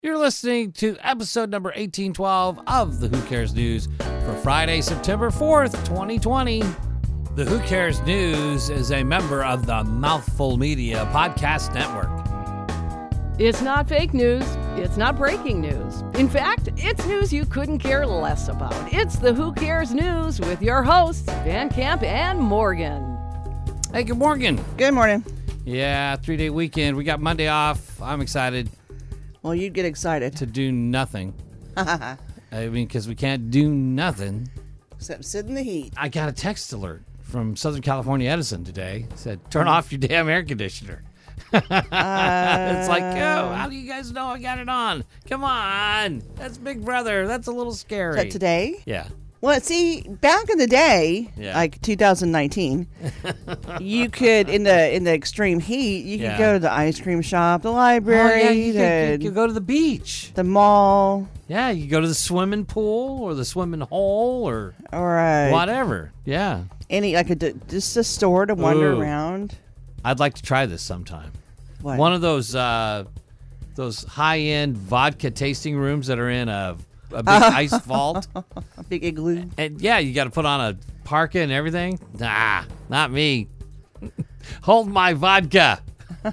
You're listening to episode number 1812 of the Who Cares News for Friday, September 4th, 2020. The Who Cares News is a member of the Mouthful Media Podcast Network. It's not fake news. It's not breaking news. In fact, it's news you couldn't care less about. It's the Who Cares News with your hosts, Van Camp and Morgan. Hey, good morning. Good morning. Yeah, 3-day weekend. We got Monday off. I'm excited Well, you'd get excited. to do nothing. I mean, because we can't do nothing. Except sit in the heat. I got a text alert from Southern California Edison today. It said, turn off your damn air conditioner. It's like, oh, how do you guys know I got it on? Come on. That's Big Brother. That's a little scary. Is that today? Yeah. Well, see, back in the day, Yeah. like 2019, you could, in the extreme heat, you could Yeah. go to the ice cream shop, the library, Oh, yeah, you could go to the beach. the mall, Yeah, you go to the swimming pool or the swimming hole or or whatever. Yeah. any, like just a store to wander Ooh. around. I'd like to try this sometime. What? One of those high-end vodka tasting rooms that are in a big ice vault. A big igloo. And yeah, you got to put on a parka and everything. Nah, not me. Hold my vodka.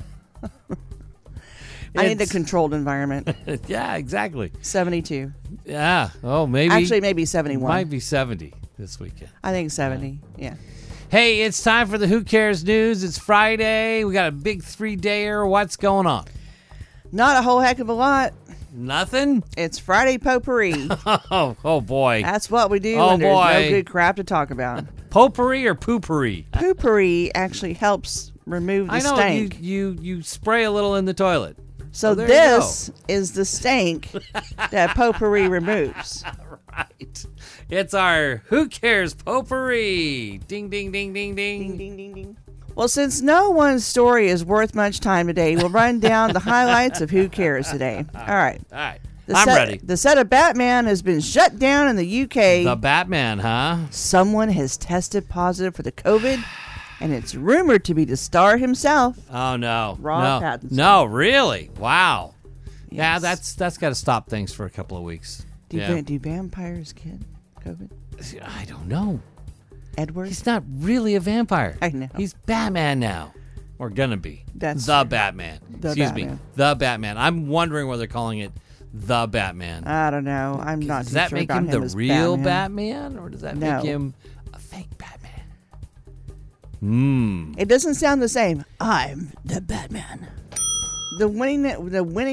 I need the It's- controlled environment. Yeah, exactly. 72. Yeah. Oh, maybe. Actually, maybe 71. might be 70 this weekend. I think 70. Yeah. Hey, it's time for the Who Cares News. It's Friday. We got a big 3-dayer. What's going on? Not a whole heck of a lot. Nothing? It's Friday potpourri. Oh boy. That's what we do Oh, when there's boy. no good crap to talk about. Potpourri or poopery? Potpourri actually helps remove the I know stank. you spray a little in the toilet. So there you this is the stank that potpourri removes. Right. It's our Who Cares Potpourri. Ding, ding, ding, ding, ding. Ding, ding, ding, ding. Well, since no one's story is worth much time today, we'll run down the highlights of Who Cares today. All right. All right. The I'm set, ready. The set of Batman has been shut down in the UK. The Batman, huh? Someone has tested positive for the COVID, and it's rumored to be the star himself. Oh, no. Robert no. Pattinson. No, really? Wow. Yeah, Yes. that's got to stop things for a couple of weeks. Yeah. Do vampires get COVID? I don't know. Edward? He's not really a vampire. I know. He's Batman now. Or gonna be. That's the true. Batman. The Excuse me. Batman. The Batman. I'm wondering why they're calling it the Batman. I don't know. I'm not Does too that sure make about him the as real Batman. Batman? Or does that No. make him a fake Batman? It doesn't sound the same. I'm the Batman. The winningest,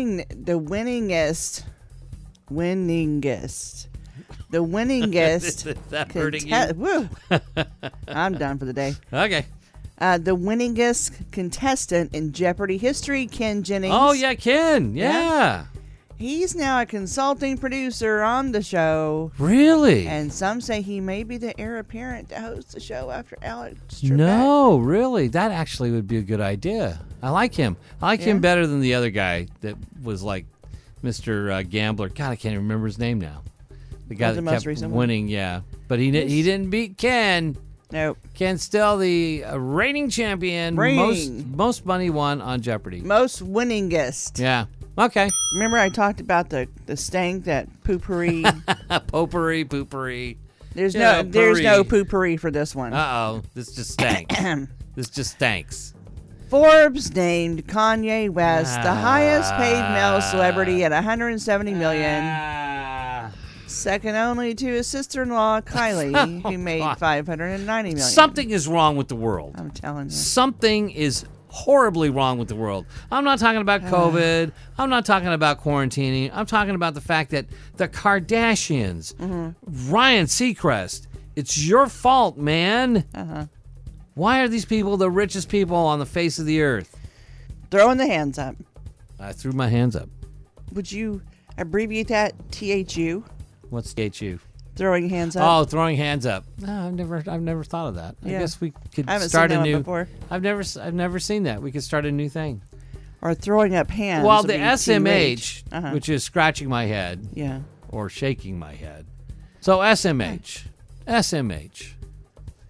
the winningest. Is that hurting you? Woo. I'm done for the day. Okay. The winningest contestant in Jeopardy history, Ken Jennings. Oh, yeah, Ken. Yeah. He's now a consulting producer on the show, Really? and some say he may be the heir apparent to host the show after Alex Trebek. No, really. That actually would be a good idea. I like him. I like him Yeah? better than the other guy that was like Mr. Gambler. God, I can't remember his name now. The guy The that most kept recent one? winning, yeah. But he didn't beat Ken. Nope. Ken's still the reigning champion. Reigning. Most money won on Jeopardy. Most winningest. Yeah. Okay. Remember I talked about the stank that poopery. Potpourri, poopery. There's Yeah, no pourri. poopery for this one. Uh-oh. This just stinks. This just stinks. Forbes named Kanye West the highest paid male Ah. celebrity at $170 million, Ah. second only to his sister-in-law Kylie, who made God. $590 million. Something is wrong with the world. I'm telling you. Something is horribly wrong with the world. I'm not talking about COVID. I'm not talking about quarantining. I'm talking about the fact that the Kardashians, Ryan Seacrest, it's your fault, man. Why are these people the richest people on the face of the earth? Throwing the hands up. I threw my hands up. Would you abbreviate that THU? What's THU? Throwing hands up. Oh, throwing hands up. No, I've never thought of that. I Yeah. guess we could I haven't start seen a that one new. before. I've never seen that. We could start a new thing. Or throwing up hands. Well, would the be SMH, TUH. which is scratching my head Yeah. or shaking my head. So SMH.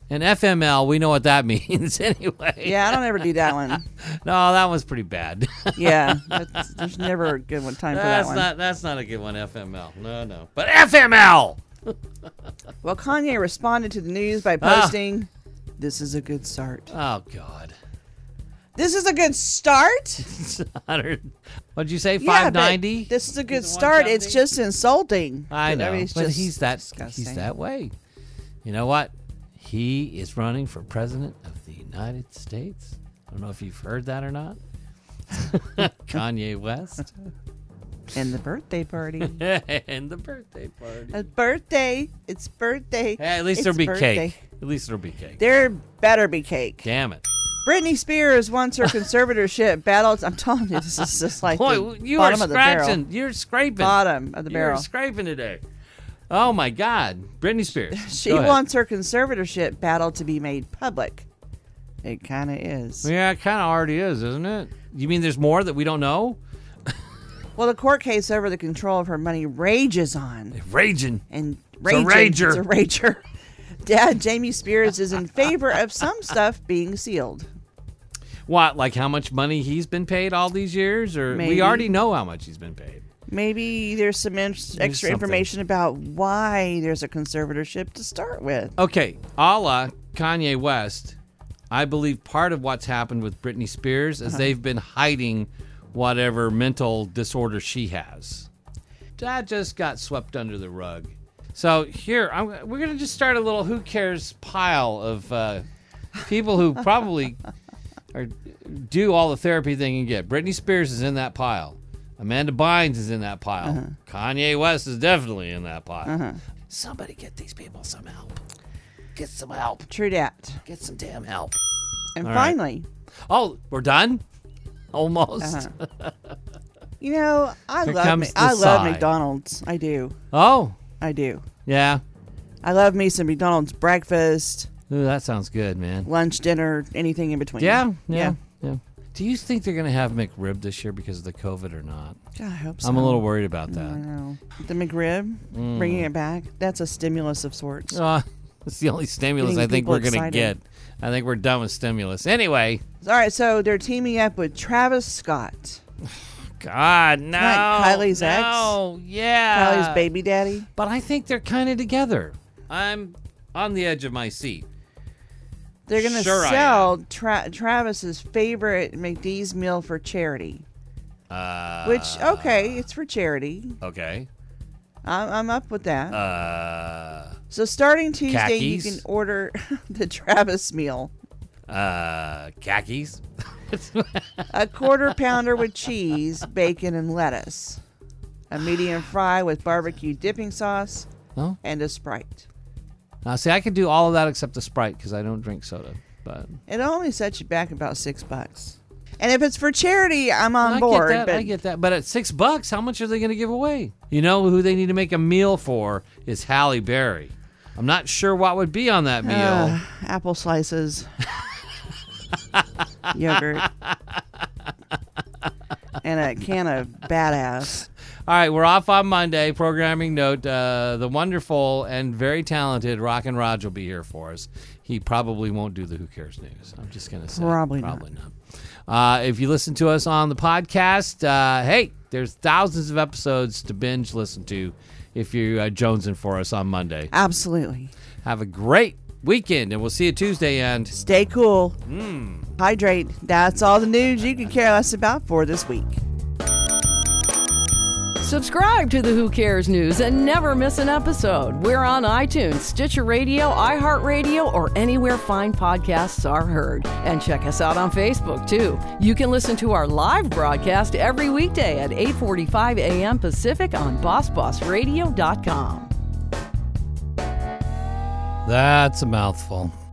And FML, we know what that means anyway. Yeah, I don't ever do that one. No, that one's pretty bad. Yeah, there's never a good time for that one. That's not a good one, FML. No. But FML! Well, Kanye responded to the news by posting, "This is a good start." Oh, God. This is a good start? 100. What'd you say, Yeah, but 590? this is a good start. It's just insulting. I know, it's but just he's that disgusting. way. You know what? He is running for president of the United States. I don't know if you've heard that or not. Kanye West. And the birthday party. And the birthday party. A birthday. It's birthday. Hey, at least there'll be cake. At least there'll be cake. There better be cake. Damn it. Britney Spears wants her conservatorship battled. I'm telling you, this is just like Boy, the you are bottom of the barrel. scratching. You're scraping. Bottom of the barrel. You're scraping today. Oh, my God. Britney Spears. She Go ahead. wants her conservatorship battle to be made public. It kind of is. Yeah, it kind of already is, isn't it? You mean there's more that we don't know? Well, the court case over the control of her money rages on. Raging. And It's a raging. rager. It's a rager. Dad, Jamie Spears is in favor of some stuff being sealed. What, like how much money he's been paid all these years? Or Maybe. we already know how much he's been paid. Maybe there's some extra something. information about why there's a conservatorship to start with. Okay, a la Kanye West, I believe part of what's happened with Britney Spears is they've been hiding whatever mental disorder she has. That just got swept under the rug. So here, we're going to just start a little who cares pile of people who probably do all the therapy they can get. Britney Spears is in that pile. Amanda Bynes is in that pile. Kanye West is definitely in that pile. Somebody get these people some help. Get some help. True dat. Get some damn help. And All right. finally, Oh, we're done? Almost. you know, I Here love comes the I love sigh. McDonald's. I do. Oh, I do. yeah. I love me some McDonald's breakfast, Ooh, that sounds good, man. lunch, dinner, anything in between. Yeah. Do you think they're going to have McRib this year because of the COVID or not? God, I hope so. I'm a little worried about I that. know. The McRib, bringing it back, that's a stimulus of sorts. It's the only stimulus Getting I think people we're going to excited. get. I think we're done with stimulus. Anyway. All right, so they're teaming up with Travis Scott, God, no. Like Kylie's ex? No, yeah. Kylie's baby daddy. But I think they're kind of together. I'm on the edge of my seat. They're going to Sure I sell Travis's favorite McD's meal for charity. Which, okay, it's for charity. Okay. I'm up with that. Uh, So starting Tuesday, khakis? you can order the Travis meal. Khakis. A quarter pounder with cheese, bacon, and lettuce. A medium fry with barbecue dipping sauce. Oh. And a Sprite. Now, see, I could do all of that except the Sprite because I don't drink soda. But It only sets you back about $6. And if it's for charity, I'm on board. I get that. But at $6, how much are they going to give away? You know who they need to make a meal for is Halle Berry. I'm not sure what would be on that meal. Apple slices. Yogurt. And a can of Badass. All right, we're off on Monday. Programming note, the wonderful and very talented Rockin' Raj will be here for us. He probably won't do the Who Cares News. I'm just going to say. Probably not. If you listen to us on the podcast, hey, there's thousands of episodes to binge listen to if you're jonesing for us on Monday. Absolutely. Have a great weekend, and we'll see you Tuesday. And Stay cool. Hydrate. That's all the news you can care less about for this week. Subscribe to the Who Cares News and never miss an episode. We're on iTunes, Stitcher Radio, iHeartRadio, or anywhere fine podcasts are heard. And check us out on Facebook, too. You can listen to our live broadcast every weekday at 8:45 a.m. Pacific on BossBossRadio.com. that's a mouthful.